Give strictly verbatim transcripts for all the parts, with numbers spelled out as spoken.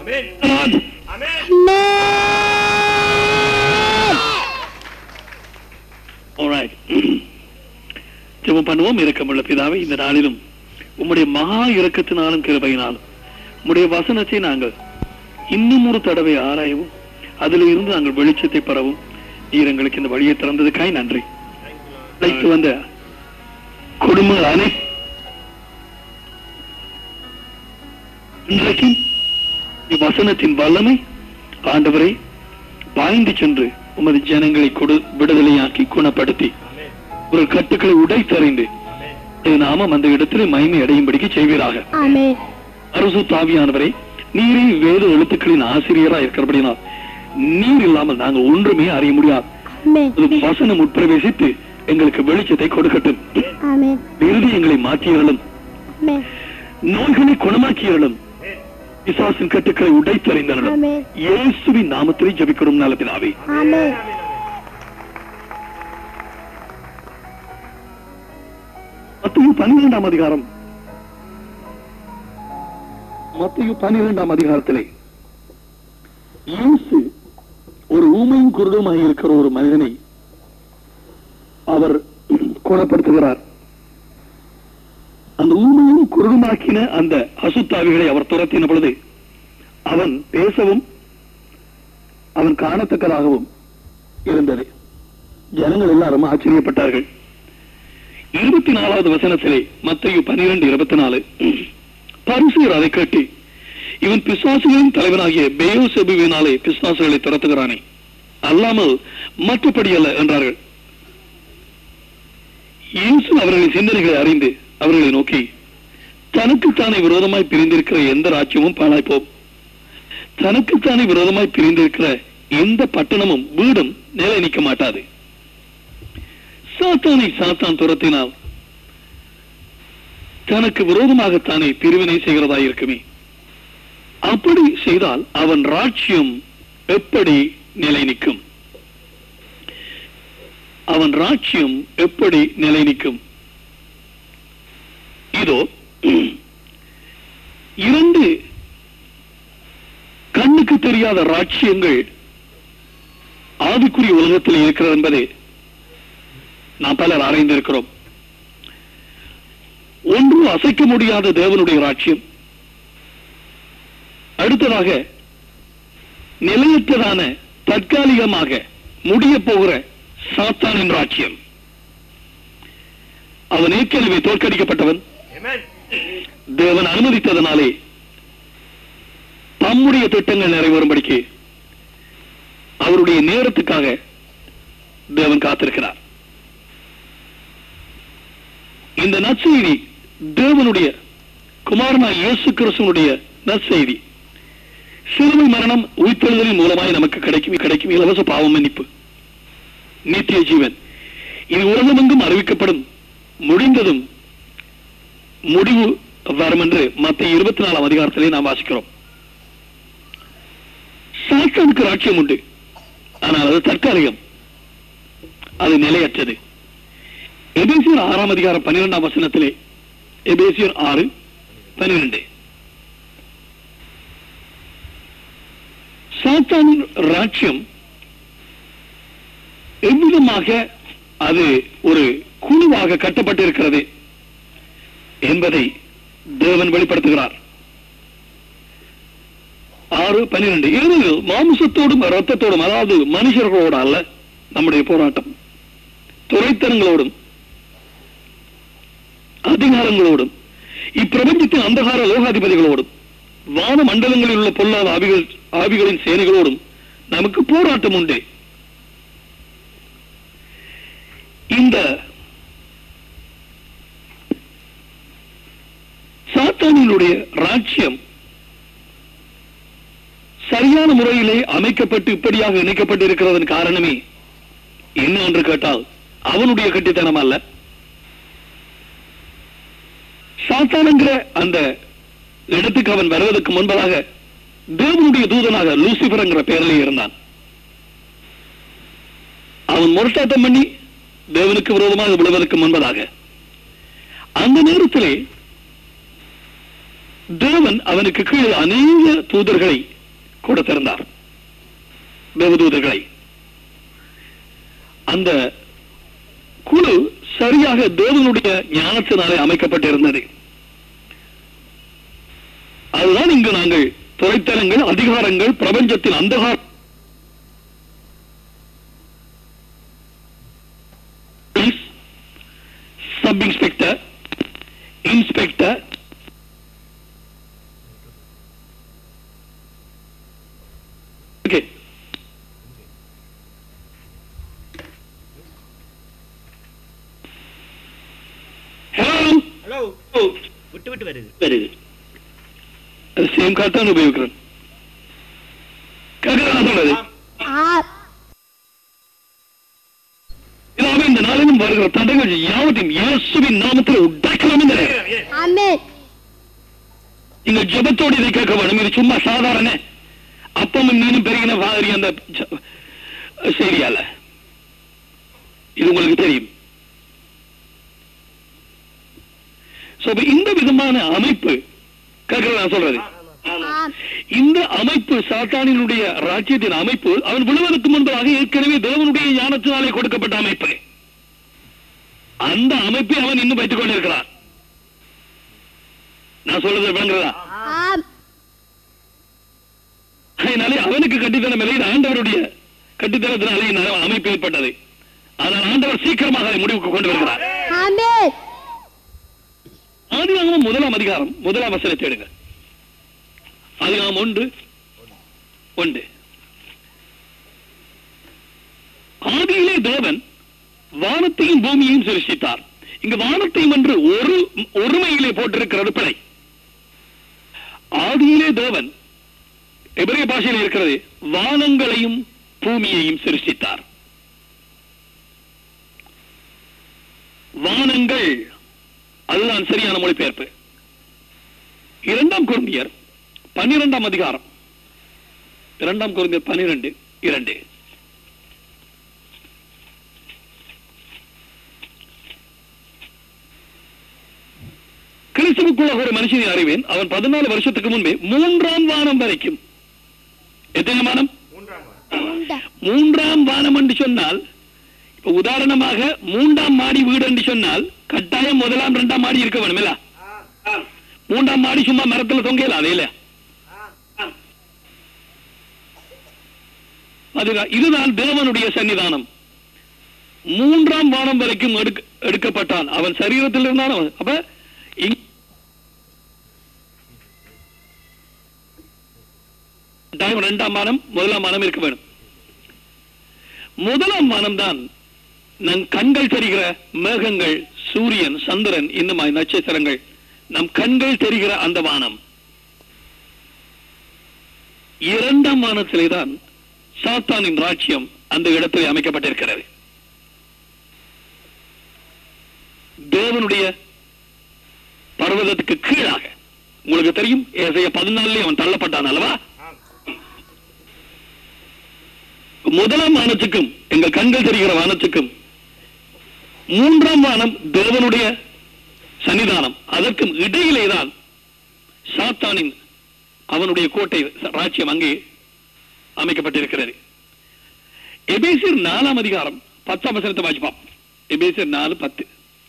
ஜெபம் பண்ணுவோம். இரக்கமுள்ள பிதாவே, இந்த நாளிலும் உம்முடைய மகா இரக்கத்தினாலும் கிருபையினாலும் உம்முடைய வசனத்தை நாங்கள் இன்னும் ஒரு தடவை ஆராயவும் அதில் இருந்து நாங்கள் வெளிச்சத்தை பெறவும் நீர் எங்களுக்கு இந்த வழியை திறந்ததுக்காய் நன்றி. அழைத்து வந்த குடும்பங்கள் அனைத்து இன்றைக்கும் வசனத்தின் வல்லமை ஆண்டவரை பாய்ந்து சென்று உமது ஜனங்களை கொடு விடுதலையாக்கி குணப்படுத்தி ஒரு கட்டுக்களை உடைத்தறிந்து நாமம் அந்த இடத்திலே மகிமை அடையும்படிக்கு செய்வீராக. பரிசுத்த ஆவியானவரே, நீரே வேத எழுத்துக்களின் ஆசிரியராக இருக்கிறபடினால் நீர் இல்லாமல் நாங்கள் ஒன்றுமே அறிய முடியாது. வசனம் உட்பிரவேசித்து எங்களுக்கு வெளிச்சத்தை கொடுக்கட்டும். இறுதி எங்களை மாற்றியவர்களும் நோய்களை குணமாக்கியவர்களும் பிசாசின் கட்டுக்களை உடைத்தறிந்தவர்களும் இயேசுவின் நாமத்திலே ஜெபிக்கிறோம் நல்ல பிதாவே. மத்தேயு பன்னிரெண்டாம் அதிகாரம் மத்தேயு பன்னிரெண்டாம் அதிகாரத்திலே இயேசு ஒரு ஊமையும் குருடுமாய் இருக்கிற ஒரு மனிதனை அவர் குணப்படுத்துகிறார். அந்த ஊமையும் குருடுமாக்கின அந்த அசுத்தாவிகளை அவர் துரத்தின பொழுது அவன் பேசவும் அவன் காணத்தக்கதாகவும் இருந்தது. ஜனங்கள் எல்லாரும் ஆச்சரியப்பட்டார்கள். இருபத்தி நாலாவது வசனத்திலே மத்தேயு பன்னிரண்டு இருபத்தி நாலு பரிசேயர் அதை கேட்டு, இவன் பிசாசுகளின் தலைவனாகிய பெயோசெபுவினாலே பிசாசுகளை துரத்துகிறானே, அல்லாமல் மற்றபடி அல்ல என்றார்கள். இயேசு அவர்களின் சிந்தனைகளை அறிந்து அவர்களை நோக்கி, தனக்குத்தானே விரோதமாய் பிரிந்திருக்கிற எந்த ராஜ்யமும் பாழாய்ப்போம், தனக்குத்தானே விரோதமாய் பிரிந்திருக்கிற எந்த பட்டணமும் வீடும் நிலை நிற்க மாட்டாது. சாத்தானை சாத்தான் துரத்தினால் தனக்கு விரோதமாகத்தானே பிரிவினை செய்கிறதாயிருக்குமே. அப்படி செய்தால் அவன் ராஜ்யம் எப்படி நிலை நிற்கும்? அவன் ராஜ்யம் எப்படி நிலை நிற்கும்? இதோ இரண்டு கண்ணுக்கு தெரியாத ராஜ்யங்கள் ஆவிக்குரிய உலகத்தில் இருக்கிறது என்பதை நாம் பலர் அறிந்திருக்கிறோம். ஒன்று அசைக்க முடியாத தேவனுடைய ராஜ்யம், அடுத்ததாக நிலையற்றதான தற்காலிகமாக முடிய போகிற சாத்தானின் ராஜ்யம். அவன் ஏற்கனவே தோற்கடிக்கப்பட்டவன். தேவன் அனுமதித்ததனாலே தம்முடைய திட்டங்கள் நிறைவேறும்படிக்கு அவருடைய நேரத்துக்காக தேவன் காத்திருக்கிறார். இந்த நற்செய்தி தேவனுடைய குமாரனாய் இயேசு கிறிஸ்துவினுடைய நற்செய்தி. சிலுவை மரணம் உயிர்த்தெழுதலின் மூலமாய் நமக்கு கிடைக்கும் கிடைக்கும் இலவச பாவ மன்னிப்பு, நித்திய ஜீவன். இது உலகமெங்கும் அறிவிக்கப்படும், முடிந்ததும் முடிவு வரும் என்று மத்திய இருபத்தி நாலாம் அதிகாரத்திலே நாம் வாசிக்கிறோம். சாத்தானுக்கு ராஜ்யம் உண்டு, ஆனால் அது தற்காலிகம், அது நிலையற்றது. எபேசியர் ஆறாம் அதிகாரம் பன்னிரெண்டாம் வசனத்திலே, எபேசியர் ஆறு பன்னிரண்டு, சாத்தானின் ராஜ்யம் எவ்விதமாக அது ஒரு குழுவாக கட்டப்பட்டிருக்கிறது என்பதை தேவன் வெளிப்படுத்துகிறார். ஆறு பன்னிரண்டு, ஏனெனில் மாமிசத்தோடும் ரத்தத்தோடும், அதாவது மனுஷர்களோடு அல்ல நம்முடைய போராட்டம், துரைத்தனங்களோடும் அதிகாரங்களோடும் இப்பிரபஞ்சத்தின் அந்தகார லோகாதிபதிகளோடும் வான மண்டலங்களில் உள்ள பொல்லாத ஆவிகள் ஆவிகளின் சேனைகளோடும் நமக்கு போராட்டம் உண்டு. இந்த சாத்தானினுடைய ராஜ்யம் சரியான முறையிலே அமைக்கப்பட்டு இப்படியாக இணைக்கப்பட்டு இருக்கிறதன் காரணமே என்ன என்று கேட்டால் அவனுடைய கட்டித்தனம் அல்ல. சாத்தானுங்கிற அந்த இடத்துக்கு அவன் வருவதற்கு முன்பதாக தேவனுடைய தூதனாக லூசிபர் என்கிற பெயரிலே இருந்தான். அவன் முரட்டாட்டம் பண்ணி தேவனுக்கு விரோதமாக விடுவதற்கு முன்பதாக அந்த நேரத்திலே தேவன் அவனுக்கு கீழே அநேக தூதர்களை கொடுத்திருந்தார் தேவதூதர்களை. அந்த குழு சரியாக தேவனுடைய ஞானத்தினாலே அமைக்கப்பட்டிருந்தது. அதுதான் இங்கு நாங்கள் துறைத்தலங்கள், அதிகாரங்கள், பிரபஞ்சத்தின் அந்தகார sub inspector, inspector, okay, hello hello விட்டு விட்டு வருது வருது சேம் கார்டு தான் உபயோகிக்கிறேன். சொல்றது இந்த நாளிலும் வருகிற தடைகள் யாவத்தையும் இயேசுவின் நாமத்தில் உடைக்கலாம். இங்க ஜபத்தோடு இதை கேட்க வேண்டும். இது சும்மா சாதாரண அப்பமும் மீனும் பெருகின மாதிரி அந்த செய்தியால இது உங்களுக்கு தெரியும். இந்த விதமான அமைப்பு கேட்கிறது நான் சொல்றது. இந்த அமைப்பு சாத்தானினுடைய ராஜ்யத்தின் அமைப்பு அவன் விழுவதற்கு முன்பதாக ஏற்கனவே தேவனுடைய ஞானத்தினாலே கொடுக்கப்பட்ட அமைப்பு. அந்த அமைப்பை அவன் இன்னும் வைத்துக் கொண்டிருக்கிறான். நான் சொல்றது விளங்குறதா? அதனாலே அவனுக்கு கட்டித்தனம் இல்லை, ஆண்டவருடைய கட்டித்தனத்தினாலே அமைப்பு ஏற்பட்டது. ஆனால் ஆண்டவர் சீக்கிரமாக அதை முடிவுக்கு கொண்டு வருகிறார். ஆதியாகமம் முதலாம் அதிகாரம் முதலாம் வசனத்தை எடுங்க. ஆதியாகமம் ஒன்று ஒன்று. ஆதியிலே தேவன் வானத்தையும் பூமியையும் சிருஷ்டித்தார். இங்கு வானத்தையும் என்று ஒரு ஒருமையிலே போட்டிருக்கிறது பிழை. ஆதியிலே தேவன் எபிரேய பாஷையில் இருக்கிறது வானங்களையும் பூமியையும் சிருஷ்டித்தார். வானங்கள் அதுதான் சரியான மொழிபெயர்ப்பு. இரண்டாம் கொரிந்தியர் பன்னிரெண்டாம் அதிகாரம், இரண்டாம் கொரிந்தியர் பன்னிரண்டு இரண்டு. கிறிஸ்துவுக்குள்ள ஒரு மனுஷனை அறிவேன், அவன் பதினாலு வருஷத்துக்கு முன்பே மூன்றாம் வானம் வரைக்கும். எத்தனை வானம்? மூன்றாம் வானம் என்று சொன்னால், இப்ப உதாரணமாக மூன்றாம் மாடி வீடு என்று சொன்னால் கட்டாயம் முதலாம் இரண்டாம் மாடி இருக்க வேணும் இல்ல? மூன்றாம் மாடி சும்மா மரத்தில் தொங்கல அதே இல்ல. இதுதான் தேவனுடைய சன்னிதானம். மூன்றாம் வானம் வரைக்கும் எடுக்கப்பட்டான். அவன் சரீரத்தில் இருந்தான். அப்ப இரண்டாம் வானம் முதலாம் வானம் இருக்க வேண்டும். முதலாம் வானம் தான் நம் கண்கள் தெரிகிற மேகங்கள், சூரியன், சந்திரன், இன்னும் நட்சத்திரங்கள், நம் கண்கள் தெரிகிற அந்த வானம். இரண்டாம் வானத்திலே தான் சாத்தானின் ராஜ்யம் அந்த இடத்திலே அமைக்கப்பட்டிருக்கிறது. தேவனுடைய பர்வதத்துக்கு கீழாக உங்களுக்கு தெரியும், ஏசாயா பதினாலிலே அவன் தள்ளப்பட்டான் அல்லவா? முதலாம் வானத்துக்கும் எங்கள் கண்கள் தெரிகிற வானத்துக்கும் மூன்றாம் வானம் தேவனுடைய சன்னிதானம், அதற்கும் இடையிலேதான் சாத்தானின் அவனுடைய கோட்டை ராஜ்யம் அங்கே அமைக்கப்பட்டிருக்கிறது. எபேசியர் நாலாம் அதிகாரம் பத்தாம் வசனத்தை வாசிப்போம். எபேசியர் நாலு பத்து.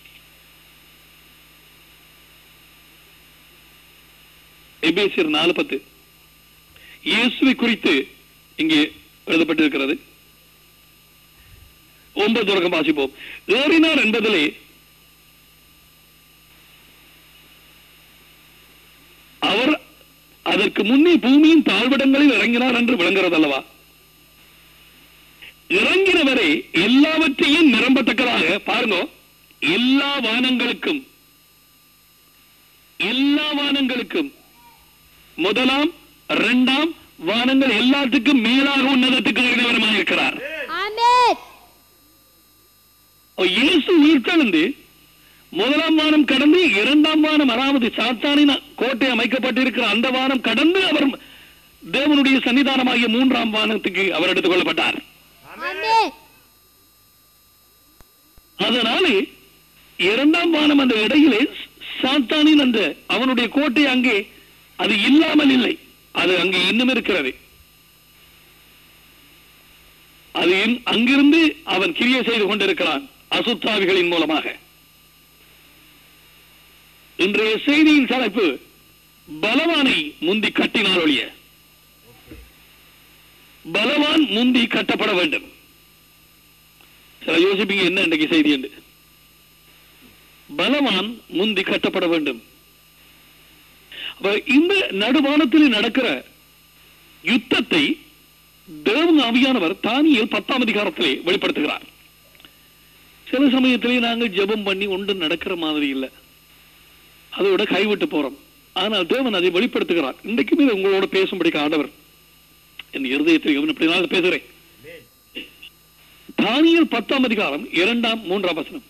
எபேசியர் நாலு பத்து இயேசுவை குறித்து இங்கே எழுதப்பட்டிருக்கிறது. ஒன்பது தொடக்கம் வாசிப்போம். ஏறினார் என்பதிலே அவர் அதற்கு முன்னே பூமியின் தாழ்விடங்களில் இறங்கினார் என்று விளங்குகிறது அல்லவா? இறங்கினவரை எல்லாவற்றையும் நிரம்பத்தக்கதாக பாருங்க. எல்லா வானங்களுக்கும் எல்லா வானங்களுக்கும் முதலாம் இரண்டாம் வானங்கள் எல்லாத்துக்கும் மேலாக உன்னதத்துக்கு உரியவருமாக இருக்கிறார். இயேசு உயிர்த்தெழுந்து முதலாம் வானம் கடந்து இரண்டாம் வானம், அதாவது சாத்தானின் கோட்டை அமைக்கப்பட்டிருக்கிற அந்த வானம் கடந்து அவர் தேவனுடைய சன்னிதானமாகிய மூன்றாம் வானத்துக்கு அவர் எடுத்துக் கொள்ளப்பட்டார். அதனாலே இரண்டாம் வானம் அந்த இடையிலே சாத்தானின் அந்த அவனுடைய கோட்டை அங்கே அது இல்லாமல் இல்லை, அது அங்கே இன்னும் இருக்கிறது. அது அங்கிருந்து அவன் கிரியை செய்து கொண்டிருக்கிறான் அசுத்தாவிகளின் மூலமாக. இன்றைய செய்தியின் தலைப்பு பலவானை முந்தி கட்டினால் ஒழிய. பலவான் முந்தி கட்டப்பட வேண்டும். சில யோசிப்பீங்க என்ன இன்றைக்கு செய்தி என்று. பலவான் முந்தி கட்டப்பட வேண்டும். இந்த நடுவானத்தில் நடக்கிற யுத்தத்தை தேவன் ஆவியானவர் தானியேல் பத்தாம் அதிகாரத்திலே வெளிப்படுத்துகிறார். சில சமயத்திலே நாங்கள் ஜெபம் பண்ணி ஒன்று நடக்கிற மாதிரி இல்லை, அதோட கைவிட்டு போறோம். ஆனால் தேவன் அதை வெளிப்படுத்துகிறார். இன்றைக்குமே உங்களோட பேசும்படிக்கு ஆண்டவர் என் இருதயத்தில் பேசுகிறேன். தானியேல் பத்தாம் அதிகாரம் இரண்டாம் மூன்றாம் வசனம்.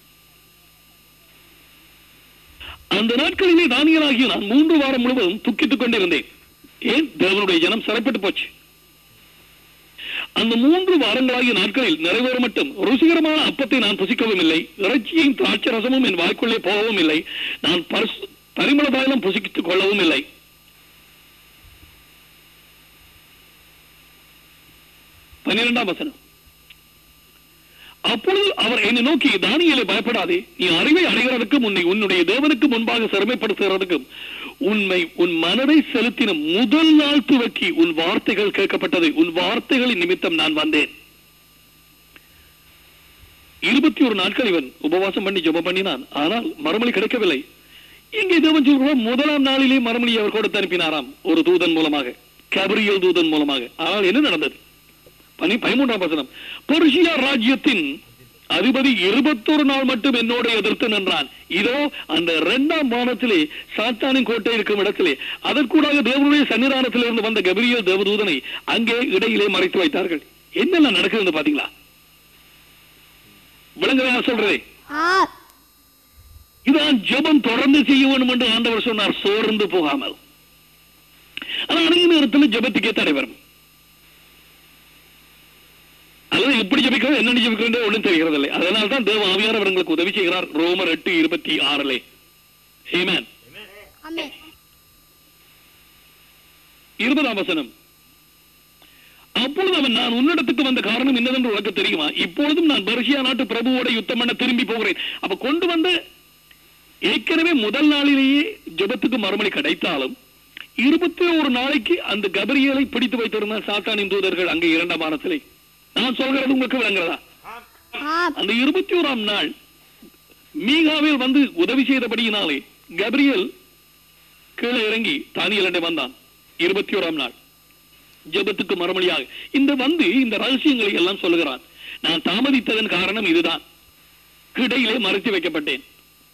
அந்த நாட்களிலே தானியேலாகிய நான் மூன்று வாரம் முழுவதும் துக்கித்துக் கொண்டிருந்தேன். ஏன்? தேவனுடைய ஜனம் சிறைப்பட்டு போச்சு. அந்த மூன்று வாரங்களாகிய நாட்களில் நிறைவேற மட்டும் ருசிகரமான அப்பத்தை நான் புசிக்கவும் இல்லை, இறைச்சியும் திராட்சை ரசமும் என் வாய்க்குள்ளே போகவும் இல்லை, நான் பரிமள தைலம் புசித்துக் கொள்ளவும் இல்லை. பன்னிரெண்டாம் வசனம். அப்பொழுது அவர் என்னை நோக்கி, தானியேலே பயப்படாதே, நீ அறிவை அடைகிறதுக்கும் உன்னை உன்னுடைய தேவனுக்கு முன்பாக சிறுமைப்படுத்துகிறதுக்கும் உண்மை உன் மனதை செலுத்தின முதல் நாள் துவக்கி உன் வார்த்தைகள் கேட்கப்பட்டது. உன் வார்த்தைகளின் நிமித்தம் நான் வந்தேன். இருபத்தி ஒரு நாட்கள் இவன் உபவாசம் பண்ணி ஜெபம் பண்ணினான். ஆனால் மறுமொழி கிடைக்கவில்லை. இங்கே தேவன் சொல்றார், முதலாம் நாளிலே மறுமொழி அவர் கொடுத்து அனுப்பினாராம் ஒரு தூதன் மூலமாக, கபிரியேல் தூதன் மூலமாக. ஆனால் என்ன நடந்தது? பதிமூன்றாம் வசனம். பெர்சியா ராஜ்யத்தின் அதிபதி இருபத்தொரு நாள் மட்டும் என்னோட எதிர்த்து நின்றான். இதோ அந்த இரண்டாம் வானத்திலே சாத்தானின் கோட்டை இருக்கும் இடத்திலே அதற்கூடாக தேவனுடைய சன்னிதானத்தில் இருந்து வந்த கபிரியேல் தேவதூதனை அங்கே இடையிலே மறைத்து வைத்தார்கள். என்னெல்லாம் நடக்குது பாத்தீங்களா? விளங்குறதா சொல்றதே? இதான் ஜெபம் தொடர்ந்து செய்ய வேண்டும் என்று ஆண்டவர் சொன்னார், சோர்ந்து போகாமல். ஆனால் அதே நேரத்தில் ஜெபத்துக்கே தடை வரும். அல்லது எப்படி ஜெபிக்கிறது, என்ன ஜெபிக்கிறது ஒன்றும் தெரிகிறது இல்லை. அதனால தான் தேவ ஆவியானவர் உங்களுக்கு உதவி செய்கிறார். ரோமர் எட்டு இருபத்தி ஆறுலே. ஆமென். இருபதாம் வசனம். அப்பொழுது அவன், நான் உன்னிடத்துக்கு வந்த காரணம் என்னதென்று உனக்கு தெரியுமா? இப்பொழுதும் நான் பெர்சியா நாட்டு பிரபுவோட யுத்தம் பண்ண திரும்பி போகிறேன். அப்ப கொண்டு வந்த ஏற்கனவே முதல் நாளிலேயே ஜெபத்துக்கு மறுமொழி கிடைத்தாலும் இருபத்தி ஒரு நாளைக்கு அந்த கபிரியேலை பிடித்து வைத்திருந்த சாத்தானின் தூதர்கள் அங்கே இரண்டாம் வானத்திலே. நான் சொல்கிறது உங்களுக்கு விளங்குறதா? அந்த இருபத்தி ஓராம் நாள் மீகாவேல் வந்து உதவி செய்தபடியினாலே கபிரியேல் கீழே இறங்கி தானியேலிடம் வந்தான். இருபத்தி ஓராம் நாள் ஜெபத்துக்கு மறுமொழியாக இந்த வந்து இந்த ரகசியங்களை எல்லாம் சொல்லுகிறான். நான் தாமதித்ததன் காரணம் இதுதான், கிடையிலே மறைத்து வைக்கப்பட்டேன்.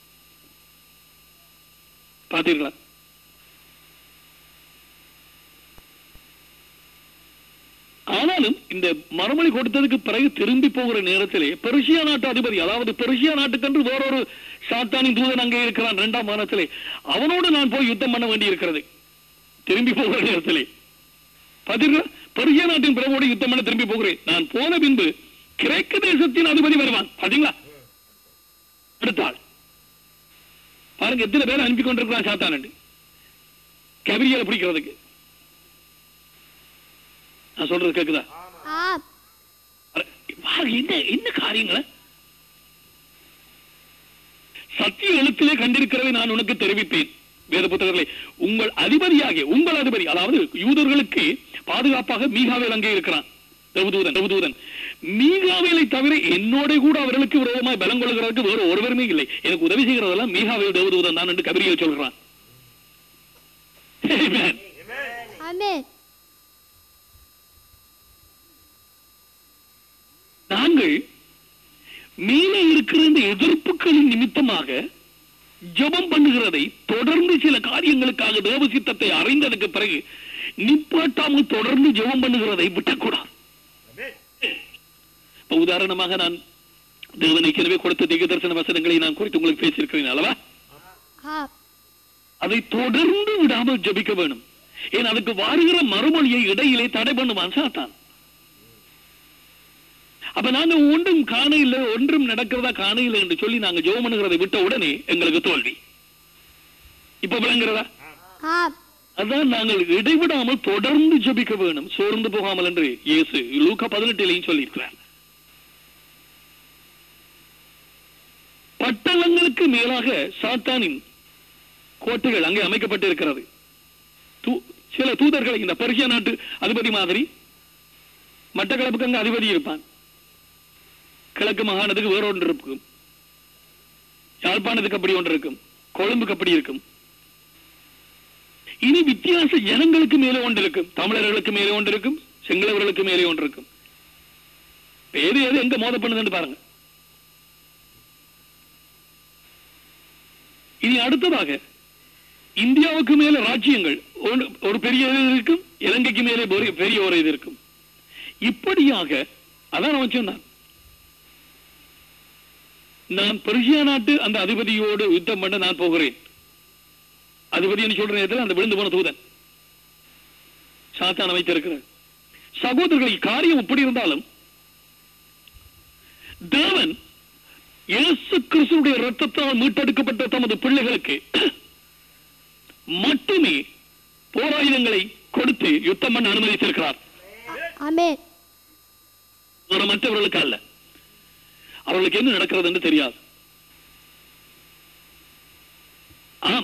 பார்த்தீர்களா? ஆனாலும் இந்த மறுமொழி கொடுத்ததுக்கு பிறகு திரும்பி போகிற நேரத்திலே பெர்சியா நாட்டு அதிபதி, அதாவது பெர்சியா நாட்டுக்கென்று வேறொரு சாத்தானின் தூதன் அங்கே இருக்கிறான் இரண்டாம் வானத்திலே, அவனோடு நான் போய் யுத்தம் பண்ண வேண்டி இருக்கிறது. திரும்பி போகிற நேரத்திலே பார்த்தீர்களா? பெர்சியா நாட்டின் பிரபுவோடு யுத்தம் பண்ண திரும்பி போகிறேன். நான் போன பின்பு கிரேக்க தேசத்தின் அதிபதி வருவான். பார்த்தீங்களா? அடுத்தாள் பாருங்க, எத்தனை பேர் அனுப்பி கொண்டிருக்கிறான் சாத்தான் கபிரியேலை பிடிக்கிறதுக்கு. நான் சொல்றது கேக்குதா? என்ன என்ன காரியங்களை சத்திய எழுத்திலே கண்டிருக்கிறதை நான் உனக்கு தெரிவிப்பேன். வேத புத்தகத்திலே உங்கள் அதிபதியாகிய உங்கள் அதிபதி, அதாவது யூதர்களுக்கு பாதுகாப்பாக மீகாவேல் அங்கே இருக்கிறான். தேவதூதன் தேவதூதன் மீகாவேலை தவிர என்னோட கூட அவர்களுக்கு விரோதமாய் பலம் கொள்கிறதுக்கு வேறு ஒருவருமே இல்லை. எனக்கு உதவி செய்கிறதெல்லாம் மீகாவேல் தேவதூதன் தான் என்று கபிரியேல் சொல்கிறான். நாங்கள் மேலே இருக்கிற இந்த எதிர்ப்புகளின் நிமித்தமாக ஜெபம் பண்ணுகிறதை தொடர்ந்து சில காரியங்களுக்காக தேவ சித்தத்தை அறிந்ததுக்கு பிறகு நிப்பாட்டாமல் தொடர்ந்து ஜெபம் பண்ணுகிறதை விட்டக்கூடாது. உதாரணமாக நான் தேவன் ஏற்கனவே கொடுத்த திவ்ய தரிசன வசனங்களை நான் குறித்து உங்களுக்கு பேசியிருக்கிறேன் அல்லவா? அதை தொடர்ந்து விடாமல் ஜெபிக்க வேண்டும். ஏன் அதுக்கு வருகிற மறுமொழியை இடையிலே தடை பண்ணுவான் சாத்தான். அப்ப நாங்க ஒன்றும் காண இல்லை, ஒன்றும் நடக்கிறதா காண இல்லை என்று சொல்லி நாங்க ஜெபம் பண்ணுகிறதை விட்ட உடனே எங்களுக்கு தோல்வி. இப்ப விளங்குறதா? அதான் நாங்கள் இடைவிடாமல் தொடர்ந்து ஜெபிக்க வேணும், சோர்ந்து போகாமல் என்று இயேசு லூக்கா பதினெட்டிலையும் சொல்லியிருக்கிறார். பட்டணங்களுக்கு மேலாக சாத்தானின் கோட்டைகள் அங்கே அமைக்கப்பட்டிருக்கிறது. சில தூதர்களை இந்த பெர்சியா நாட்டு அதிபதி மாதிரி மட்டக்களப்புக்கு அங்க அதிபதி இருப்பான், கிழக்கு மாகாணத்துக்கு வேற ஒன்று இருக்கும், யாழ்ப்பாணத்துக்கு அப்படி ஒன்று இருக்கும், கொழும்புக்கு அப்படி இருக்கும். இனி வித்தியாச ஜனங்களுக்கு மேலே ஒன்று இருக்கும், தமிழர்களுக்கு மேலே ஒன்று இருக்கும், சிங்களவர்களுக்கு மேலே ஒன்று இருக்கும். பேரு எது எங்க மோத பண்ணுதுன்னு பாருங்க. இனி அடுத்ததாக இந்தியாவுக்கு மேல ராஜ்யங்கள் ஒரு பெரிய இது இருக்கும், இலங்கைக்கு மேலே பெரிய ஒரு இது இருக்கும். இப்படியாக அதான் அவன் சொன்னான், நான் பெர்சியா நாட்டு அந்த அதிபதியோடு யுத்தம் பண்ண நான் போகிறேன். அதிபதி சொல்ற நேரத்தில் அந்த விழுந்து போன தூதன் சாத்தான் வைத்திருக்கிறார். சகோதரர்கள், காரியம் எப்படி இருந்தாலும் தேவன் இயேசு கிறிஸ்துவுடைய இரத்தத்தால் மீட்டெடுக்கப்பட்ட தமது பிள்ளைகளுக்கு மட்டுமே போராயுதங்களை கொடுத்து யுத்தம் பண்ண அனுமதித்திருக்கிறார். மற்றவர்களுக்கு அல்ல. அவர்களுக்கு என்ன நடக்கிறது என்று தெரியாது. ஆம்,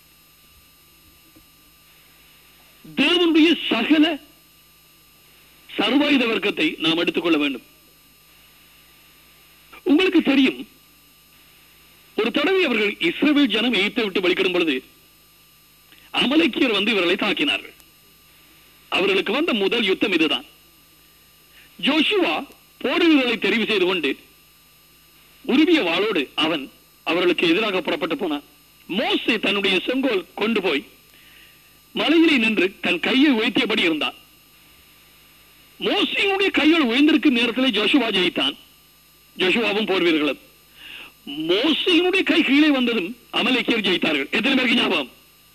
தேவனுடைய சகல சர்வாயுத வர்க்கத்தை நாம் எடுத்துக்கொள்ள வேண்டும். உங்களுக்கு தெரியும், ஒரு தடவை அவர்கள் இஸ்ரவேல் ஜனம் எகிப்தை விட்டு வெளிக்கிடும் பொழுது அமலேக்கியர் வந்து இவர்களை தாக்கினார்கள். அவர்களுக்கு வந்த முதல் யுத்தம் இதுதான். ஜோஷுவா போர் வீரர்களை தெரிவு செய்து கொண்டு உருவிய வாளோடு அவன் அவர்களுக்கு எதிராக புறப்பட்டு போனான். மோசே தன்னுடைய செங்கோல் கொண்டு போய் மலையிலே நின்று தன் கையை உயர்த்தியபடி இருந்தான். மோசேயுடைய கையோடு உயர்ந்திருக்கும் நேரத்தில் ஜோஷுவா ஜெயித்தான், ஜோஷுவாவும் போர் வீரர்களும். மோசேயுடைய கை கீழே வந்ததும் அமலேக்கியர் ஜெயித்தார்கள். எத்தனை பேருக்கு ஞாபகம்?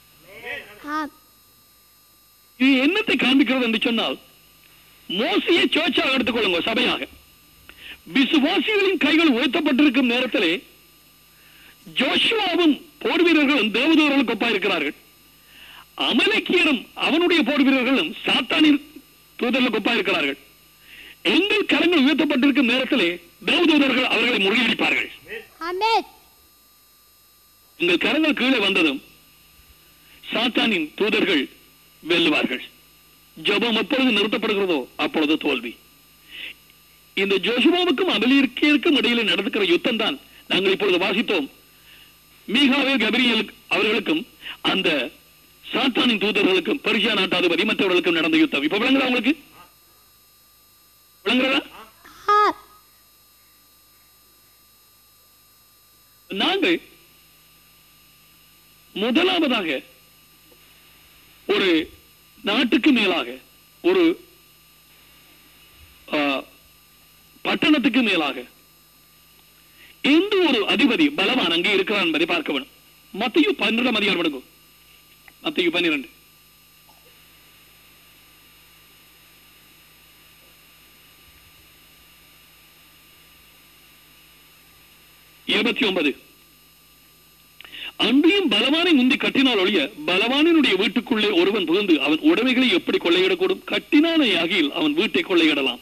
இது என்னத்தை காண்பிக்கிறது என்று சொன்னால், மோசையை சர்ச்சாக எடுத்துக்கொள்ளுங்க, சபையாக. விசுவாசிகளின் கைகள் உயர்த்தப்பட்டிருக்கும் நேரத்திலே ஜோஷுவாவும் போர் வீரர்களும் தேவதூதர்களுக்கு ஒப்பாயிருக்கிறார்கள். அமலேக்கியரும் அவனுடைய போர் வீரர்களும் சாத்தானின் தூதர்களுக்கு ஒப்பாயிருக்கிறார்கள். எங்கள் கரங்கள் உயர்த்தப்பட்டிருக்கும் நேரத்திலே தேவதூதர்கள் அவர்களை முறியடிப்பார்கள். எங்கள் கரங்கள் கீழே வந்ததும் சாத்தானின் தூதர்கள் வெல்லுவார்கள். ஜெபம் எப்பொழுது நிறுத்தப்படுகிறதோ அப்பொழுது தோல்வி. இந்த ஜோஷுவாவுக்கும் அமலேக்கியருக்கும் இடையிலே நடக்கிற யுத்தம் தான் நாங்கள் இப்பொழுது வாசித்தோம். மீகாவேல் கபிரியல் அவர்களுக்கும் அந்த சாத்தானின் தூதர்களுக்கும் பெர்சியா நாட்டாதிபதி மற்றவர்களுக்கும் நடந்த யுத்தம். இப்ப விளங்குறா உங்களுக்கு? விளங்குறதா? நாங்கள் முதலாவதாக ஒரு நாட்டுக்கு மேலாக, ஒரு பட்டணத்துக்கு மேலாக எந்த ஒரு அதிபதி பலவான் அங்கே இருக்கிறான் என்பதை பார்க்க வேண்டும். மத்தேயு பன்னிரண்டாம் அதிகாரம் எடுக்கும். மத்தேயு பன்னிரண்டு இருபத்தி ஒன்பது. அன்றையும் பலவானை முந்தி கட்டினால் ஒழிய பலவானினுடைய வீட்டுக்குள்ளே ஒருவன் புகுந்து அவன் உடைமைகளை எப்படி கொள்ளையிடக்கூடும்? கட்டினானே ஆகியில் அவன் வீட்டை கொள்ளையிடலாம்.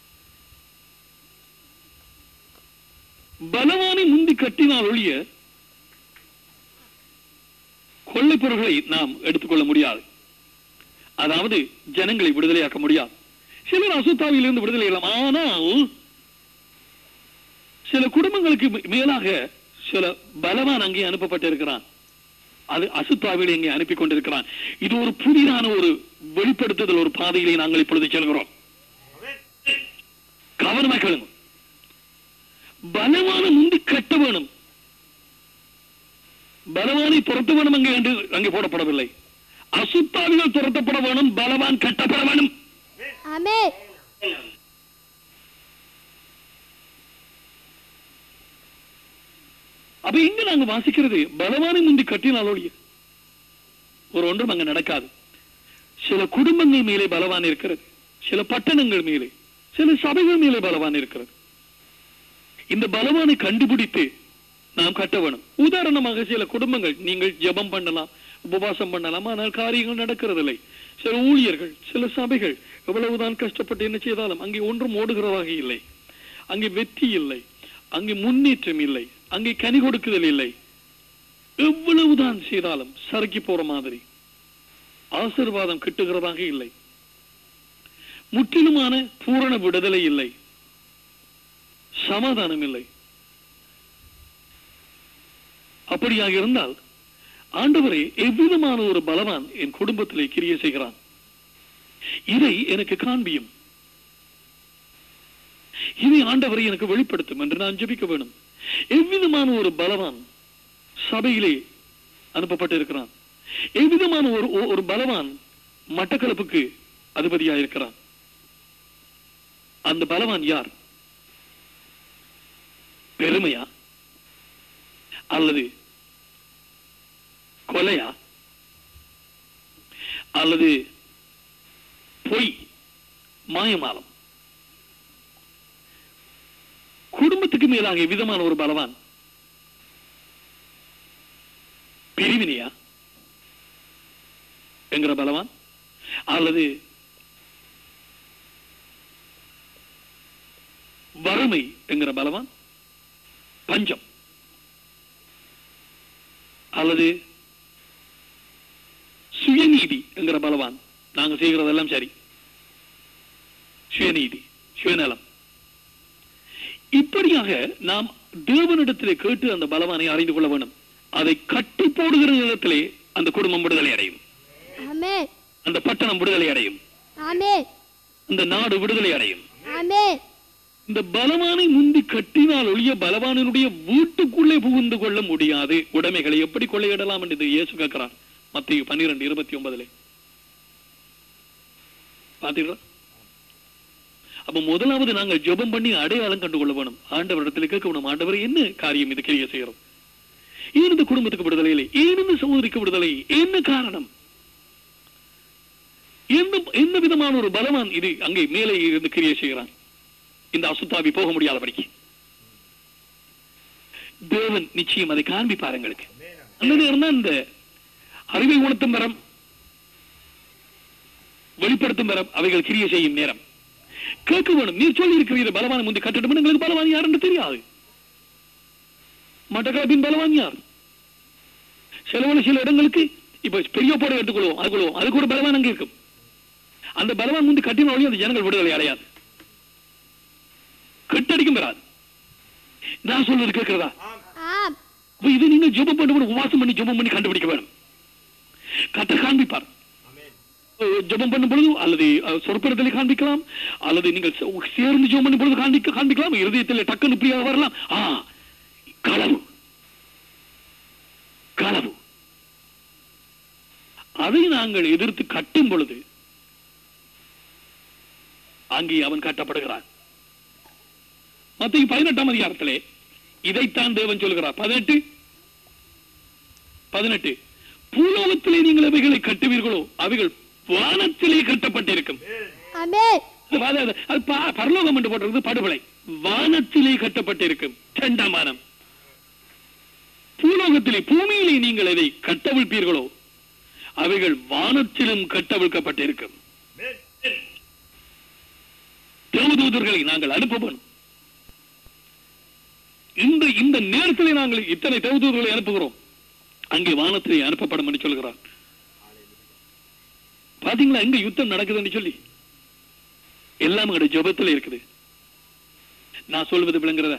பலவானை முந்தி கட்டினால் ஒழிய கொள்ளை பொருள்களை நாம் எடுத்துக்கொள்ள முடியாது. அதாவது ஜனங்களை விடுதலையாக்க முடியாது. சிலர் அசுத்தாவிலிருந்து விடுதலை இல்லாம, ஆனால் சில குடும்பங்களுக்கு மேலாக சில பலவான் அங்கே அனுப்பப்பட்டிருக்கிறான். அது அசுத்தாவிலே அங்கே அனுப்பி கொண்டிருக்கிறான். இது ஒரு புதிதான ஒரு வெளிப்படுத்துதல், ஒரு பாதையிலே நாங்கள் இப்பொழுது செல்கிறோம். கவனமாக கேளுங்க. பலவான முந்தி கட்ட வேணும். பலவானை துரத்த வேணும் அங்கே என்று அங்கே போடப்படவில்லை. அசுத்தாவிகள் துரத்தப்பட வேணும், பலவான் கட்டப்பட வேணும். அப்ப இங்க நாங்க வாசிக்கிறது பலவானை முந்தி கட்டினாலோடைய ஒரு ஒன்றும் அங்க நடக்காது. சில குடும்பங்கள் மேலே பலவான் இருக்கிறது, சில பட்டணங்கள் மேலே, சில சபைகள் மேலே பலவான் இருக்கிறது. இந்த பலவானை கண்டுபிடித்து நாம் கட்ட வேணும். உதாரணமாக சில குடும்பங்கள் நீங்கள் ஜெபம் பண்ணலாம், உபவாசம் பண்ணலாம், ஆனால் காரியங்கள் நடக்கிறதில்லை. சில ஊழியர்கள், சில சபைகள் எவ்வளவுதான் கஷ்டப்பட்டு என்ன செய்தாலும் அங்கே ஒன்றும் ஓடுகிறதாக இல்லை, அங்கே வெற்றி இல்லை, அங்கே முன்னேற்றம் இல்லை, அங்கே கனி கொடுக்குதல் இல்லை. எவ்வளவுதான் செய்தாலும் சறுக்கி போற மாதிரி, ஆசீர்வாதம் கிட்டுகிறதாக இல்லை, முற்றிலுமான பூரண விடுதலை இல்லை, சமாதானம் இல்லை. அப்படியாக இருந்தால் ஆண்டவரே எவ்விதமான ஒரு பலவான் என் குடும்பத்திலே கிரியை செய்கிறான், இதை எனக்கு காண்பியும், இதை ஆண்டவரை எனக்கு வெளிப்படுத்தும் என்று நான் ஜெபிக்க வேண்டும். எவ்விதமான ஒரு பலவான் சபையிலே அனுப்பப்பட்டு இருக்கிறான், எவ்விதமான ஒரு ஒரு பலவான் மட்டக்களப்புக்கு அதிபதியாக இருக்கிறான். அந்த பலவான் யார்? பெருமையா அல்லது கொலையா அல்லது பொய் மாயமாலம்? குடும்பத்துக்கு மேலாக விதமான ஒரு பலவான் பிரிவினையா என்கிற பலவான் அல்லது வறுமை என்கிற பலவான், பஞ்சம் அல்லது சுயநீதி என்கிற பலவான், நாங்கள் செய்கிறதெல்லாம் சரி, சுயநீதி, சுயநலம். இப்படியாக நாம் தேவனிடத்திலே கேட்டு அந்த பலவானை அறிந்து கொள்ள வேண்டும். அதை கட்டி போடுகிற இடத்திலே அந்த குடும்பம் விடுதலை அடையும், அந்த பட்டணம் விடுதலை அடையும், அந்த நாடு விடுதலை அடையும். இந்த பலவானை முந்தி கட்டினால் ஒழிய பலவானுடைய வீட்டுக்குள்ளே புகுந்து கொள்ள முடியாது. உடைமைகளை எப்படி கொள்ளையிடலாம் என்று இயேசு கேட்கிறார் மத்தேயு பன்னிரண்டு இருபத்தி ஒன்பதுல. பாத்தீங்களா? அப்ப முதலாவது நாங்கள் ஜெபம் பண்ணி அடையாளம் கண்டு கொள்ள வேணும். ஆண்டவரிடத்தில் கேட்க வேணும், ஆண்டவர் என்ன காரியம் இது கிரியை செய்கிறோம்? ஏன் இந்த குடும்பத்துக்கு விடுதலை இல்லை? ஏன் இந்த சகோதரிக்கு விடுதலை? என்ன காரணம்? என்ன விதமான ஒரு பலவான் இது அங்கே மேலே இருந்து கிரியை செய்கிறான்? இந்த அசுத்தாவி போக முடியாதபடிக்கு தேவன் நிச்சயம் அதை காண்பிப்பார் எங்களுக்கு. அந்த நேரம் தான் இந்த அறிவை உணர்த்தும் வரம், வெளிப்படுத்தும் வரம், அவைகள் கிரியை செய்யும் நேரம். கேட்க வேணும், நீர் சொல்லி இருக்கிற பலவான முந்தி கட்டிடம் எங்களுக்கு பலவான் யார் என்று தெரியாது. மட்டக்களப்பின் பலவான் யார்? சில சில இடங்களுக்கு இப்ப பெரிய போட எடுத்துக்கொள்வோம், அதுக்கொள்வோம், அதுக்கு ஒரு பலவான் அங்கே இருக்கும். அந்த பலவான் முந்தி கட்டின வழியும் அந்த ஜனங்கள் விடுதலை அடையாது, கட்டடிக்கும் வராது. நான் சொல்றது கேட்கிறதா? இது நீங்க ஜெபம் பண்ணி உபவாசம் பண்ணி ஜெபம் பண்ணி கண்டுபிடிக்க வேணும். கத்த காண்பிப்பார். ஜெபம் பண்ணும் பொழுது அல்லது சொற்பரத்தில் காண்பிக்கலாம், அல்லது நீங்கள் சேர்ந்து ஜெபம் பண்ணும் பொழுது காண்பிக்க காண்பிக்கலாம். இருதயத்தில் டக்குன்னு பிரியாக வரலாம். ஆ, களவு களவு அதை நாங்கள் எதிர்த்து கட்டும் பொழுது அங்கே அவன் கட்டப்படுகிறான். மத்தேயு பதினெட்டாம் அதிகாரத்திலே இதைத்தான் தேவன் சொல்கிறார். பதினெட்டு பதினெட்டு பூலோகத்திலே நீங்கள் அவைகளை கட்டுவீர்களோ அவைகள் வானத்திலே கட்டப்பட்டிருக்கும். பரலோகம் என்று போட்டிருக்கிறது படுகொலை, வானத்திலே கட்டப்பட்டிருக்கும். இரண்டாம் வானம். பூலோகத்திலே பூமியிலே நீங்கள் எதை கட்டவிழ்ப்பீர்களோ அவைகள் வானத்திலும் கட்டவிழ்க்கப்பட்டிருக்கும். தேவதூதர்களை நாங்கள் அனுப்ப இந்த இந்த நேரத்திலே நாங்கள் இத்தனை தேவதூதர்களை அனுப்புகிறோம், அங்கே வானத்திலே அனுப்பப்படும் என்று சொல்கிறார். பாத்தீங்களா எங்க யுத்தம் நடக்குதுன்னு சொல்லி? எல்லாம் எங்களுடைய ஜெபத்தில் இருக்குது. நான் சொல்வது விளங்குறதா?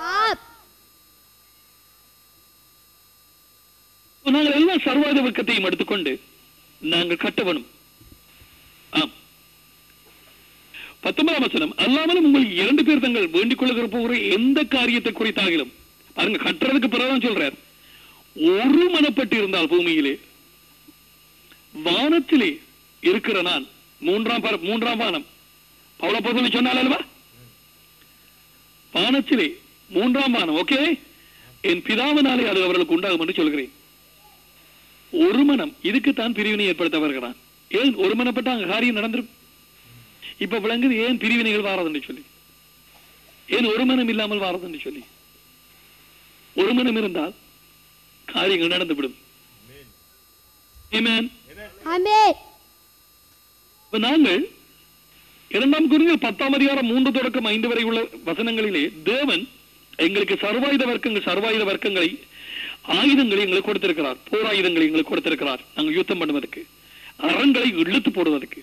நாங்கள் எல்லாம் சர்வாதிபத்தியத்தையும் எடுத்துக்கொண்டு நாங்கள் கட்டவனும். ஆம், பத்தொன்பதாம் வசனம், அல்லாமலும் உங்களுக்கு இரண்டு பேர் தங்கள் வேண்டிக் கொள்ளுகிற போகிற எந்த காரியத்தை குறித்தாகிலும், பாருங்க கட்டுறதுக்கு பிறகுதான் சொல்றார், ஒரு மனப்பட்டு இருந்தால் பூமியிலே வானத்திலே இருக்கிற நான் மூன்றாம் மூன்றாம் வானம் பவுல போதனை சொன்னால் அல்லவா, வானத்திலே மூன்றாம் வானம், ஓகே, என் பிதாவினாலே அது அவர்களுக்கு உண்டாகும் என்று சொல்கிறேன். ஒரு மனம், இதுக்குத்தான் பிரிவினை ஏற்படுத்த வருகிறான். ஏன் ஒரு மனப்பட்ட அங்க காரியம் நடந்திரும்? இப்ப விளங்குது ஏன் பிரிவினைகள் வாரதுன்னு சொல்லி, ஏன் ஒரு மனம் இல்லாமல் வாரதுன்னு சொல்லி. ஒரு மனம் இருந்தால் காரியங்கள் நடந்துவிடும். ஆமென். ஆமென். நாங்கள் இரண்டாம் கொரிந்தியர் பத்தாம் அதிகாரம் மூன்று தொடக்கம் ஐந்து வரை உள்ள வசனங்களிலே தேவன் எங்களுக்கு சர்வாயுத வர்க்கங்கள் சர்வாயுத வர்க்கங்களை ஆயுதங்களை எங்களுக்கு கொடுத்திருக்கிறார். போர் ஆயுதங்களை எங்களுக்கு கொடுத்திருக்கிறார். நாங்கள் யுத்தம் பண்ணுவதற்கு, அரண்களை இழுத்து போடுவதற்கு.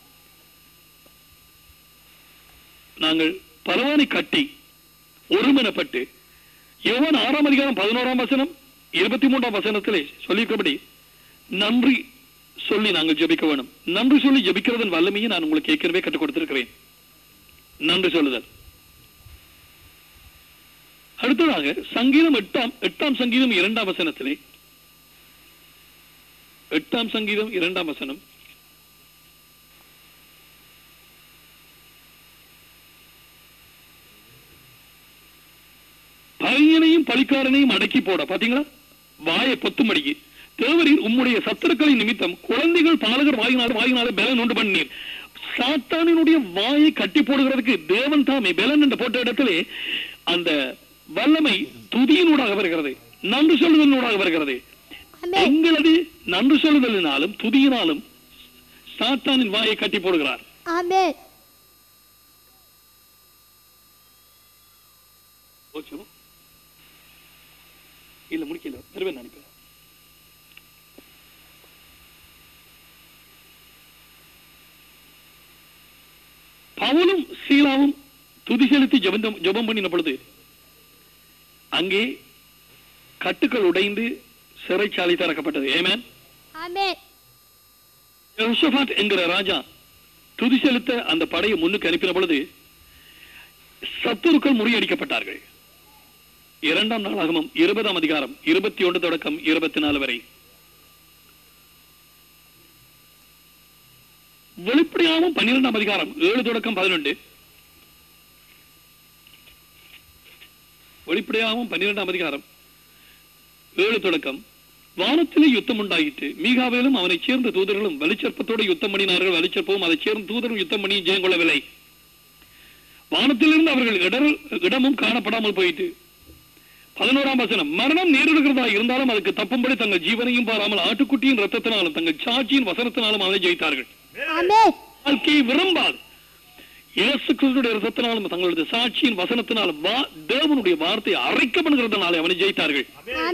நாங்கள் பலவானை கட்டி ஒருமனப்பட்டு யோவான் ஆறாம் அதிகாரம் பதினோராம் வசனம் இருபத்தி மூன்றாம் வசனத்திலே சொல்லியிருக்கபடி நன்றி சொல்லி நாங்கள் ஜெபிக்க வேணும். நன்றி சொல்லி ஜெபிக்கிறதன் வல்லமையை நான் உங்களுக்கு ஏற்கனவே கற்றுக் கொடுத்திருக்கிறேன். நன்றி சொல்லுதல். அடுத்ததாக சங்கீதம் எட்டாம் எட்டாம் சங்கீதம் இரண்டாம் வசனத்திலே எட்டாம் சங்கீதம் இரண்டாம் வசனம் பையனையும் பழிக்காரனையும் அடக்கி போட பாத்தீங்களா, வாயை பொத்துமடிக்கு தேவரின் உம்முடைய சத்துருக்களின் நிமித்தம் குழந்தைகள் பாலகர் வாயினால வாயினால பலன் உண்டு பண்ணீர். சாத்தானினுடைய வாயை கட்டி போடுகிறதுக்கு தேவன் தாமே பலன் என்று போட்ட இடத்திலே அந்த வல்லமை துதியினூடாக வருகிறது, நன்றி சொல்லுதலினூடாக வருகிறது. எங்களது நன்றி சொல்லுதலினாலும் துதியினாலும் சாத்தானின் வாயை கட்டி போடுகிறார். ஆமென். இல்ல முடிக்கல, திரும்ப நினைக்கிறேன். பவுலும் சீலாவும் துதி செலுத்தி ஜெபம் ஜெபம் பண்ணின பொழுது அங்கே கட்டுக்கள் உடைந்து சிறைச்சாலை திறக்கப்பட்டது. ஆமென். ஆமென். யோசபாத் என்கிற ராஜா துதி செலுத்த அந்த படையை முன்னுக்கு அனுப்பின பொழுது சத்துருக்கள் முறியடிக்கப்பட்டார்கள். இரண்டாம் நாளாகமம் இருபதாம் அதிகாரம் இருபத்தி ஒன்று தொடக்கம் இருபத்தி நாலு வரை. வெளிப்படையாகவும் பன்னிரெண்டாம் அதிகாரம் ஏழு தொடக்கம் பதினொன்று. வெளிப்படையாகவும் பன்னிரெண்டாம் அதிகாரம் ஏழு தொடக்கம். வானத்திலே யுத்தம் உண்டாயிற்று, மீகாவேலும் அவனை சேர்ந்த தூதர்களும் வலிச்சற்பத்தோடு யுத்தம் பண்ணினார்கள். வலிச்சற்பவும் அதை சேர்ந்த தூதரும் யுத்தம் பண்ணி ஜெயம் கொள்ளவில்லை. வானத்திலிருந்து அவர்கள் இடர் இடமும் காணப்படாமல் போயிட்டு. பதினோராம் வசனம், மரணம் நேரிடுகிறதா இருந்தாலும் அதுக்கு தப்பும்படி தங்கள் ஜீவனையும் பாராமல் ஆட்டுக்குட்டியின் ரத்தத்தினாலும் தங்கள் சாட்சியின் வசனத்தினாலும் அவனை ஜெயித்தார்கள். வாழ்க்கையை விரும்பாது இயேசு கிறிஸ்துவின் ரத்தத்தினாலும் தங்களுடைய சாட்சியின் வசனத்தினாலும் தேவனுடைய வார்த்தை அரைக்கப்படுகிறதுனாலே அவனை ஜெயித்தார்கள்.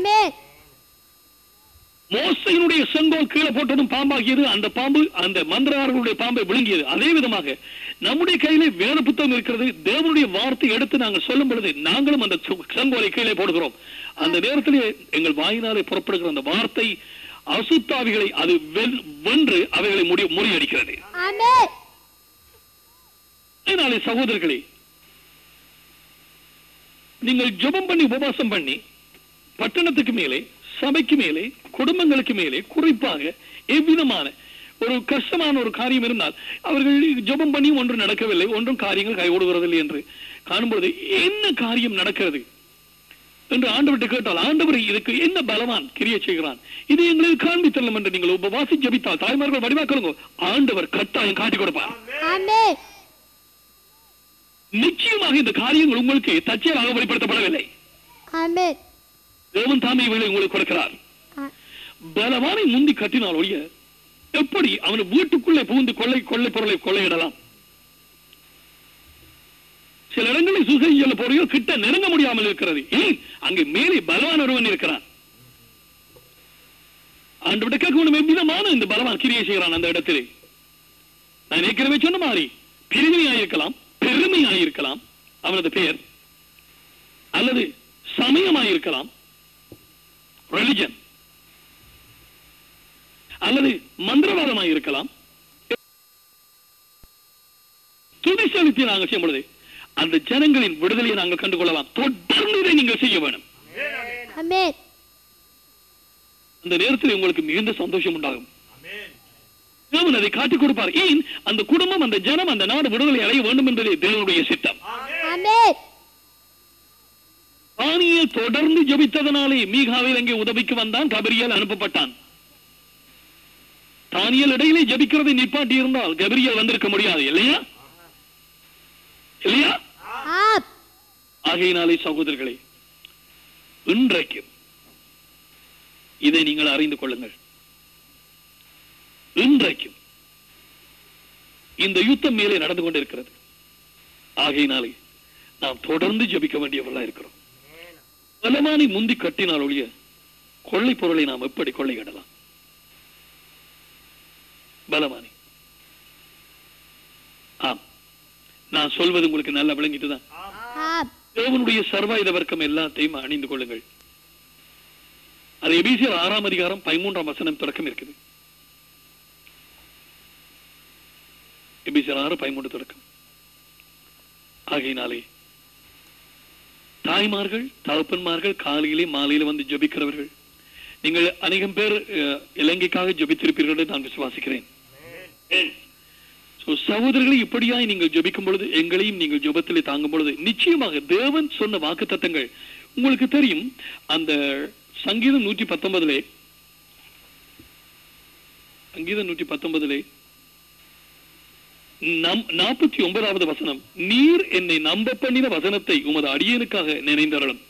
மோசையினுடைய செங்கோல் கீழே போட்டதும் பாம்பாகியது, அந்த பாம்பு அந்த மந்திரவாதிகளுடைய பாம்பை விழுங்கியது. அதே விதமாக நம்முடைய கையிலே வேத புத்தகம் இருக்கிறது. தேவனுடைய வார்த்தை எடுத்து நாங்கள் சொல்லும் பொழுது நாங்களும் அந்த செங்கோலை கீழே போடுகிறோம். அந்த நேரத்திலே எங்கள் வாயினாலே புறப்படுகிற அந்த வார்த்தை அசுத்தாவிகளை அது வென்று அவைகளை முறியடிக்கிறது. அதனாலே சகோதரர்களே, நீங்கள் ஜெபம் பண்ணி உபவாசம் பண்ணி பட்டணத்துக்கு மேலே, சபைக்கு மேலே, குடும்பங்களுக்கு மேலே, குறிப்பாக எவ்விதமான ஒரு கஷ்டமான ஒரு காரியம் இருந்தால் அவர்கள் ஜெபம் பண்ணி ஒன்றும் நடக்கவில்லை, ஒன்றும் காரியங்கள் கைகூடுவதில்லை என்று காணும்பொழுது என்ன காரியம் நடக்கிறது என்று ஆண்டவர்கிட்ட கேட்டால், ஆண்டவர் இதுக்கு என்ன பலவான் கிரியை செய்கிறான், இது எங்களுக்கு காண்பித்தல்லும் என்று நீங்கள் உபவாசி ஜெபித்தால், தாய்மார்கள் வடிவாக்கலுங்க, ஆண்டவர் கட்டாயம் காட்டி கொடுப்பார். நிச்சயமாக இந்த காரியங்கள் உங்களுக்கு தற்செயலாக வெளிப்படுத்தப்படவில்லை. தேவன் தாமே இவர்களை உங்களுக்கு கொடுக்கிறார். பலவானை முந்தி கட்டினால் ஒழிய எப்படி அவன் வீட்டுக்குள்ளே புகுந்து கொள்ளை கொள்ளை பொருளை கொள்ளையிடலாம்? சில இடங்களில் சுசையில் போறையோ கிட்ட நெருங்க முடியாமல் இருக்கிறது. ஏன்? அங்கே மேலே பலவான் ஒருவன் இருக்கிறான். ஆண்டு கேட்க எவ்விதமான இந்த பலவான் கிரியை செய்கிறான் அந்த இடத்திலே. நான் ஏற்கனவே சொன்ன மாதிரி பிரிவினையாயிருக்கலாம், பெருமையாயிருக்கலாம் அவனது பெயர், அல்லது சமயமாயிருக்கலாம், ரிலிஜன், அல்லது மந்திரவாதமாக இருக்கலாம். துணை செலுத்தி நாங்கள் செய்யும் பொழுது அந்த ஜனங்களின் விடுதலையை நாங்கள் கண்டுகொள்ளலாம். தொடர்ந்து இதை நீங்கள் செய்ய வேண்டும். அந்த நேரத்தில் உங்களுக்கு மிகுந்த சந்தோஷம் உண்டாகும். தேவன் அதை காட்டிக் கொடுப்பார். ஏன்? அந்த குடும்பம், அந்த ஜனம், அந்த நாடு விடுதலை அடைய வேண்டும் என்பதே தேவனுடைய சித்தம். தானியேல் தொடர்ந்து ஜெபித்ததனாலே மீகாவேல் அங்கே உதவிக்கு வந்தான், கபிரியேல் அனுப்பப்பட்டான். தானியேல் இடையிலே ஜெபிக்கிறதை நிப்பாட்டி இருந்தால் கபிரியேல் வந்திருக்க முடியாது, இல்லையா? இல்லையா? ஆகையினாலே சகோதரர்களே, இன்றைக்கு இதை நீங்கள் அறிந்து கொள்ளுங்கள். இன்றைக்கும் இந்த யுத்தம் மேலே நடந்து கொண்டிருக்கிறது. ஆகையினாலே நாம் தொடர்ந்து ஜெபிக்க வேண்டியவர்களா இருக்கிறோம். பலமானை முந்தி கட்டினால் ஒழிய கொள்ளை பொருளை நாம் எப்படி கொள்ளையிடலாம்? பலமானி. ஆம், நான் சொல்வது உங்களுக்கு நல்லா விளங்கிட்டுதான். தேவனுடைய சர்வாயுத வர்க்கம் எல்லாத்தையும் அணிந்து கொள்ளுங்கள். அது எபேசியர் ஆறாம் அதிகாரம் பதிமூன்றாம் வசனம் தொடக்கம் இருக்குது. எபேசியர் ஆறு பதிமூன்று தொடக்கம். ஆகையினாலே தாய்மார்கள், தகப்பன்மார்கள் காலையிலே மாலையில வந்து ஜெபிக்கிறவர்கள், நீங்கள் அநேகம் பேர் இலங்கைக்காக ஜெபித்திருப்பீர்கள் என்று நான் விசுவாசிக்கிறேன். சகோதரர்களை இப்படியாய் நீங்கள் ஜெபிக்கும் பொழுது, எங்களையும் நீங்கள் ஜெபத்திலே தாங்கும் பொழுது, நிச்சயமாக தேவன் சொன்ன வாக்குத்தத்தங்கள் உங்களுக்கு தெரியும். அந்த சங்கீதம் நூற்றி பத்தொன்பதிலே சங்கீதம் நூற்றி பத்தொன்பதிலே நாற்பத்தி ஒன்பதாவது வசனம், நீர் என்னை நம்ப பண்ணின வசனத்தை உமது அடியனுக்காக நினைந்தருளும்.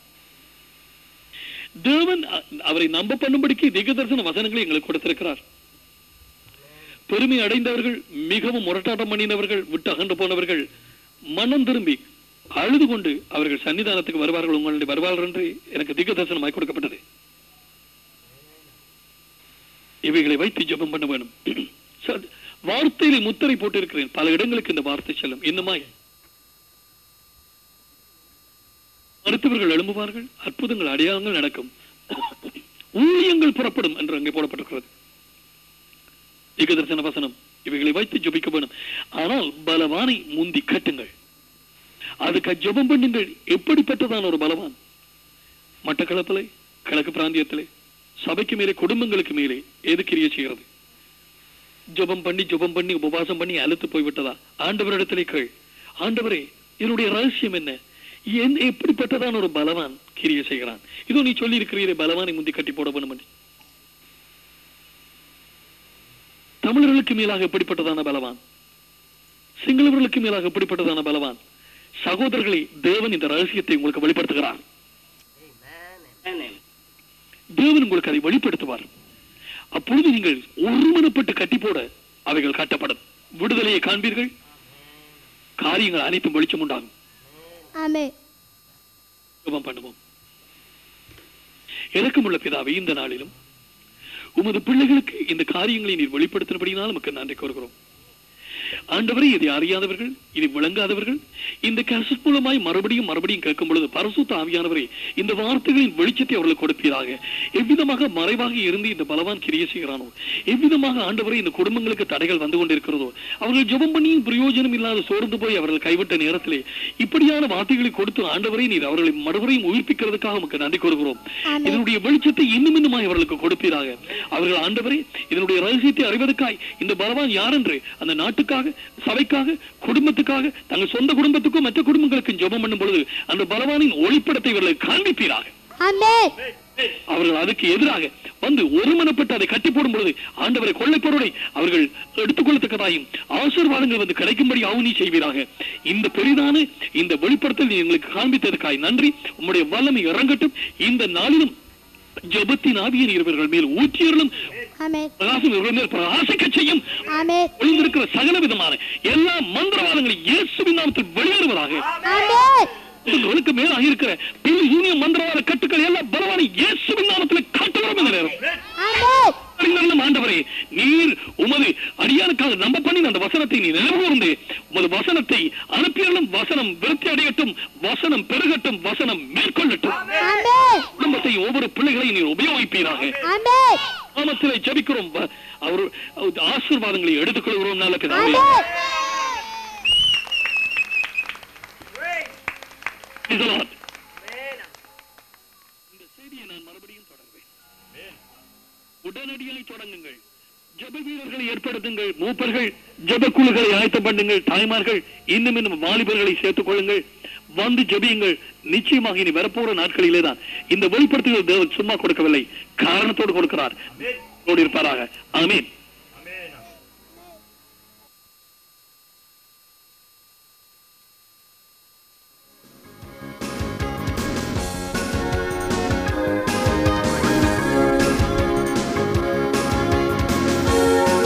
தேவன் அவரை நம்ப பண்ணும்படிக்கு தீர்க்கதரிசன வசனங்களை எங்களுக்கு கொடுத்திருக்கிறார். பெருமை அடைந்தவர்கள், மிகவும் முரட்டாட்டம் பண்ணினவர்கள், விட்டு அகன்று போனவர்கள் மனம் திரும்பி அழுது கொண்டு அவர்கள் சன்னிதானத்துக்கு வருவார்கள், உங்களுடைய வருவார்கள் என்று எனக்கு தீர்க்கதரிசனமாய் கொடுக்கப்பட்டது. இவைகளை வைத்து ஜெபம் பண்ண வேண்டும். வார்த்தையிலே முத்திரை போட்டிருக்கிறேன். பல இடங்களுக்கு இந்த வார்த்தை செல்லும். இன்னுமாய் மருத்துவர்கள் எழும்புவார்கள், அற்புதங்கள் அடையாளங்கள் நடக்கும், ஊழியங்கள் புறப்படும் என்று அங்கே போடப்பட்டிருக்கிறது. தீர்க்கதரிசன வசனம். இவைகளை வைத்து ஜெபிக்க வேண்டும். ஆனால் பலவானை முந்தி கட்டுங்கள், அதுக்கு ஜெபம் பண்ணுங்கள். எப்படிப்பட்டதான ஒரு பலவான்? மட்டக்களப்பிலே, கிழக்கு பிராந்தியத்திலே, சபைக்கு மேலே, குடும்பங்களுக்கு மேலே எது கிரியை செய்கிறது? ஜெபம் பண்ணி ஜெபம் பண்ணி உபவாசம் பண்ணி அழுத்து போய்விட்டதா? ஆண்டவரிடத்திலே கேள், ஆண்டவரே என்னுடைய ரகசியம் என்ன? எப்படிப்பட்டதான ஒரு பலவான் கிரியை செய்கிறான்? இதோ நீ சொல்லி இருக்கிறீரே, பலவானை முந்தி கட்டி போட வேண்டும். தமிழர்களுக்கு மேலாக எப்படிப்பட்டதான பலவான்? சிங்களவர்களுக்கு மேலாக எப்படிப்பட்டதான பலவான்? சகோதரர்களை, தேவன் இந்த ரகசியத்தை உங்களுக்கு வெளிப்படுத்துகிறார். தேவன் உங்களுக்கு அதை வெளிப்படுத்துவார். அப்பொழுது நீங்கள் ஒருமனப்பட்டு கட்டி போட அவைகள் கட்டப்படும். விடுதலையை காண்பீர்கள். காரியங்கள் அனைத்தும் வெளிச்சம் உண்டாகும். ஜெபம் பண்ணுவோம். இரக்கமுள்ள பிதாவே, இந்த நாளிலும் உமது பிள்ளைகளுக்கு இந்த காரியங்களை நீர் வெளிப்படுத்தினபடினால் நமக்கு நன்றி கூறுகிறோம். ஆண்டவரே, இதை அறியாதவர்கள், இதை விளங்காதவர்கள் இந்த கேசட் மூலமாய் மறுபடியும் மறுபடியும் கேட்கும் பொழுது பரிசுத்த ஆவியானவரே இந்த வார்த்தைகளின் வெளிச்சத்தை அவர்களுக்கு கொடுப்பீராக. எவ்விதமாக மறைவாக இருந்து இந்த பலவான் கிரியை செய்கிறானோ, எவ்விதமாக ஆண்டவரே இந்த குடும்பங்களுக்கு தடைகள் வந்து கொண்டிருக்கிறதோ, அவர்கள் ஜெபம் பண்ணியும் பிரயோஜனம் இல்லாத சோர்ந்து போய் அவர்கள் கைவிட்ட நேரத்திலே இப்படியான வார்த்தைகளை கொடுத்து ஆண்டவரே நீர் அவர்களை மறுபடியும் உயிர்ப்பிக்கிறதுக்காக நமக்கு நன்றி கூறுகிறோம். இதனுடைய வெளிச்சத்தை இன்னும் இன்னுமாய் அவர்களுக்கு கொடுப்பீராக. அவர்கள் ஆண்டவரே இதனுடைய ரகசியத்தை அறிவதற்காய் இந்த பலவான் யார் என்று அந்த நாட்டுக்காக, சபைக்காக, குடும்பத்துக்காக, தங்கள் சொந்த குடும்பத்துக்கும் மற்ற குடும்பங்களுக்கும் ஜெபம் பண்ணும் பொழுது அந்த பலவானின் ஒளிப்படத்தை இவர்களுக்கு காண்பிப்பீராக. அவர்கள் அதுக்கு எதிராக வந்து ஒருமனப்பட்டு அதை கட்டி போடும் பொழுது ஆண்டவரை கொள்ளை பொருளை அவர்கள் எடுத்துக்கொள்ளத்தக்கதாயும் ஆசீர்வாதங்கள் வந்து கிடைக்கும்படி ஆவுனி செய்வீராக. இந்த பெரிதான இந்த வெளிப்படுத்தல் எங்களுக்கு காண்பித்ததற்காய் நன்றி. உம்முடைய வல்லமை இறங்கட்டும். இந்த நாளிலும் ஜெபத்தின் ஆவியை இவர்கள் மேல் ஊற்றியர்களும் பிரகாசிக்க செய்யும். ஒளிந்திருக்கிற சகல விதமான எல்லா மந்திரவாதங்களும் இயேசுவின் நாமத்தில் வெளியேறுவதாக. உங்களுக்கு மேலாக இருக்கிற யூனியன் மந்திரவாத கட்டுக்கள் எல்லாம் பலவான இயேசுவின் நாமத்தில் காட்டுகிறோம் இந்த நேரம். ஆண்டவரே, நீர் உமது அடியானுக்காக நம்ப பண்ணி அந்த வசனத்தை நீ நினைவுகூர்ந்து உமது வசனத்தை அனுப்பியாலும் வசனம் விருத்தி அடையட்டும், வசனம் பெருகட்டும், வசனம் மேற்கொள்ளட்டும். குடும்பத்தை ஒவ்வொரு பிள்ளைகளையும் நீர் உபயோகிப்பீராக. நாமத்திலே ஜெபிக்கிறோம். அவர் ஆசீர்வாதங்களை எடுத்துக்கொள்கிறோம். நல்ல பிதாவே, இந்த செய்தியை நான் மறுபடியும் தொடங்குவேன். உடனடியாய் தொடங்குங்கள். ஜெப வீரர்களை ஏற்படுத்துங்கள். மூப்பர்கள் ஜெப குழுக்களை ஆயத்தம் பண்ணுங்கள். தாய்மார்கள் இன்னும் இன்னும் வாலிபர்களை சேர்த்துக் கொள்ளுங்கள். வந்து ஜெபியுங்கள். நிச்சயமாக இனி வரப்போற நாட்களிலே தான் இந்த வெளிப்படுத்துதல் தேவன் சும்மா கொடுக்கவில்லை, காரணத்தோடு கொடுக்கிறார். இருப்பாராக. ஆமென். Thank you.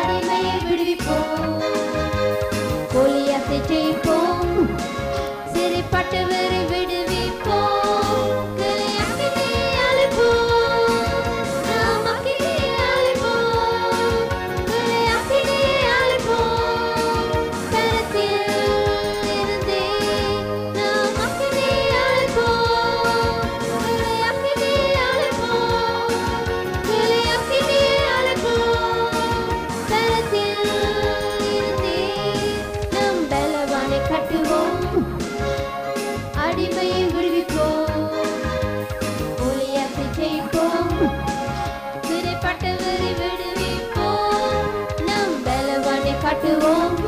அடிமையை விடுவிப்போம், கோலியாத்தை ஜெயிப்போம், சிறைப்பட்டவரை விடுவிப்போம், கிளையாத்தினை அழைப்போம், நாம் அக்கினியை அழைப்போம், கிளையாத்தினை அழைப்போம், கரத்தில் இருந்தே நாம் அக்கினியை அழைப்போம், கிளையாத்தினை அழைப்போம், கிளையாத்தினை அழைப்போம், கரத்தில் இருந்தே நம் பலவானை கட்டுவோம், அடிமையை விடுவிப்போம், கோலியாத்தை ஜெயிப்போம், சிறைப்பட்டவரை விடுவிப்போம், நம் பலவானை கட்டுவோம்,